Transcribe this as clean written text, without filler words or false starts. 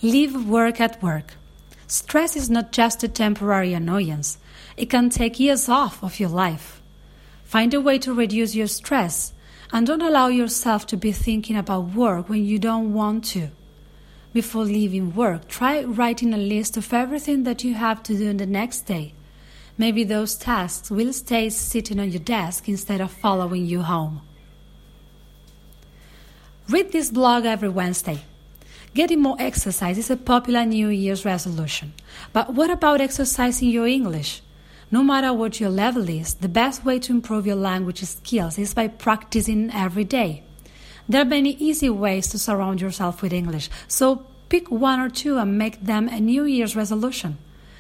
Leave work at work. Stress is not just a temporary annoyance. It can take years off of your life. Find a way to reduce your stress and don't allow yourself to be thinking about work when you don't want to. Before leaving work, try writing a list of everything that you have to do in the next day. Maybe those tasks will stay sitting on your desk instead of following you home. Read this blog every Wednesday. Getting more exercise is a popular New Year's resolution. But what about exercising your English? No matter what your level is, the best way to improve your language skills is by practicing every day. There are many easy ways to surround yourself with English, so pick one or two and make them a New Year's resolution.